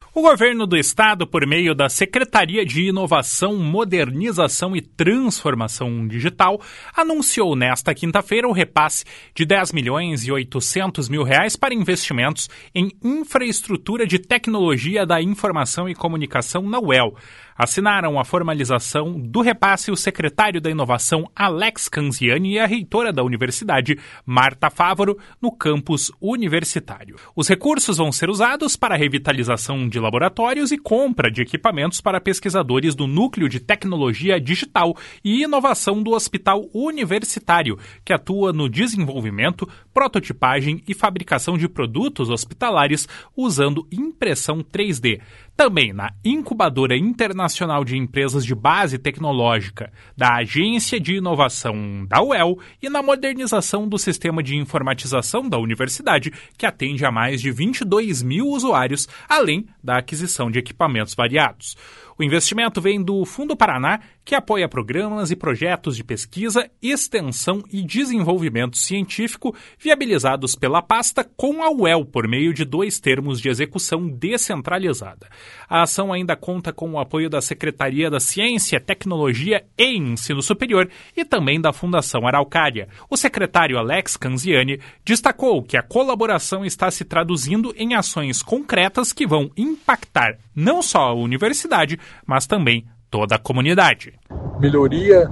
O governo do estado, por meio da Secretaria de Inovação, Modernização e Transformação Digital, anunciou nesta quinta-feira o repasse de R$10.800.000 para investimentos em infraestrutura de tecnologia da informação e comunicação na UEL. Assinaram a formalização do repasse o secretário da Inovação, Alex Canziani, e a reitora da universidade, Marta Fávaro, no campus universitário. Os recursos vão ser usados para a revitalização de laboratórios e compra de equipamentos para pesquisadores do Núcleo de Tecnologia Digital e Inovação do Hospital Universitário, que atua no desenvolvimento, prototipagem e fabricação de produtos hospitalares usando impressão 3D. Também na Incubadora Internacional de Empresas de Base Tecnológica da Agência de Inovação da UEL e na modernização do sistema de informatização da universidade, que atende a mais de 22 mil usuários, além da aquisição de equipamentos variados. O investimento vem do Fundo Paraná, que apoia programas e projetos de pesquisa, extensão e desenvolvimento científico viabilizados pela pasta com a UEL por meio de 2 termos de execução descentralizada. A ação ainda conta com o apoio da Secretaria da Ciência, Tecnologia e Ensino Superior e também da Fundação Araucária. O secretário Alex Canziani destacou que a colaboração está se traduzindo em ações concretas que vão impactar não só a universidade, mas também toda a comunidade. Melhoria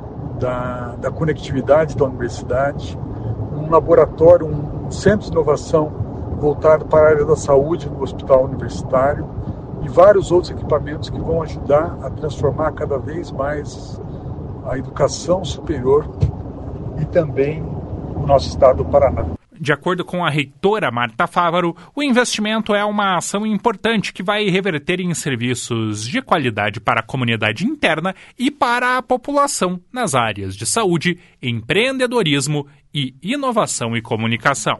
da conectividade da universidade, um laboratório, um centro de inovação voltado para a área da saúde no hospital universitário e vários outros equipamentos que vão ajudar a transformar cada vez mais a educação superior e também o nosso estado do Paraná. De acordo com a reitora Marta Fávaro, o investimento é uma ação importante que vai reverter em serviços de qualidade para a comunidade interna e para a população nas áreas de saúde, empreendedorismo e inovação e comunicação.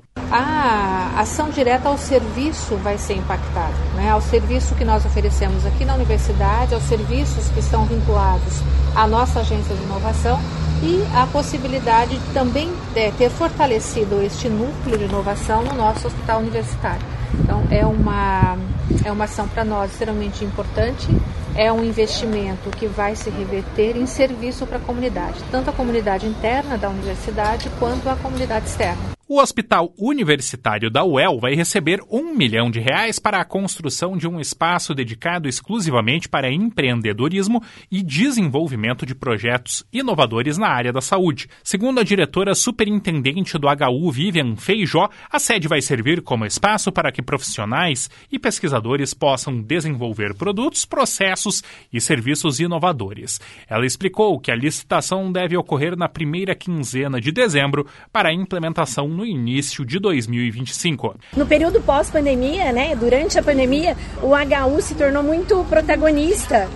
A ação direta ao serviço vai ser impactada, né? Ao serviço que nós oferecemos aqui na universidade, aos serviços que estão vinculados à nossa agência de inovação e a possibilidade de também ter fortalecido este núcleo de inovação no nosso hospital universitário. Então, é uma ação para nós extremamente importante, é um investimento que vai se reverter em serviço para a comunidade, tanto a comunidade interna da universidade quanto a comunidade externa. O Hospital Universitário da UEL vai receber R$1 milhão para a construção de um espaço dedicado exclusivamente para empreendedorismo e desenvolvimento de projetos inovadores na área da saúde. Segundo a diretora superintendente do HU, Vivian Feijó, a sede vai servir como espaço para que profissionais e pesquisadores possam desenvolver produtos, processos e serviços inovadores. Ela explicou que a licitação deve ocorrer na primeira quinzena de dezembro para a implementação no início de 2025. No período pós-pandemia, durante a pandemia, o HU se tornou muito protagonista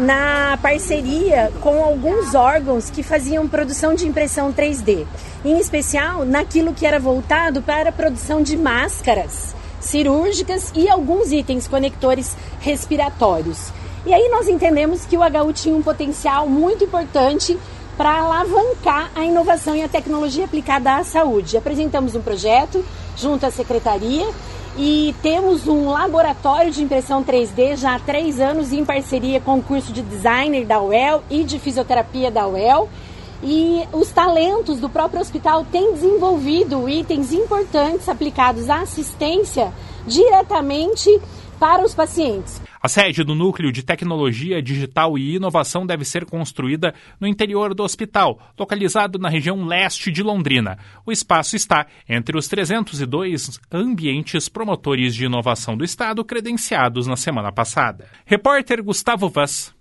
na parceria com alguns órgãos que faziam produção de impressão 3D, em especial naquilo que era voltado para a produção de máscaras cirúrgicas e alguns itens conectores respiratórios. E aí nós entendemos que o HU tinha um potencial muito importante para alavancar a inovação e a tecnologia aplicada à saúde. Apresentamos um projeto junto à Secretaria e temos um laboratório de impressão 3D já há 3 anos em parceria com o curso de designer da UEL e de fisioterapia da UEL. E os talentos do próprio hospital têm desenvolvido itens importantes aplicados à assistência diretamente para os pacientes. A sede do Núcleo de Tecnologia Digital e Inovação deve ser construída no interior do hospital, localizado na região leste de Londrina. O espaço está entre os 302 ambientes promotores de inovação do estado credenciados na semana passada. Repórter Gustavo Vaz.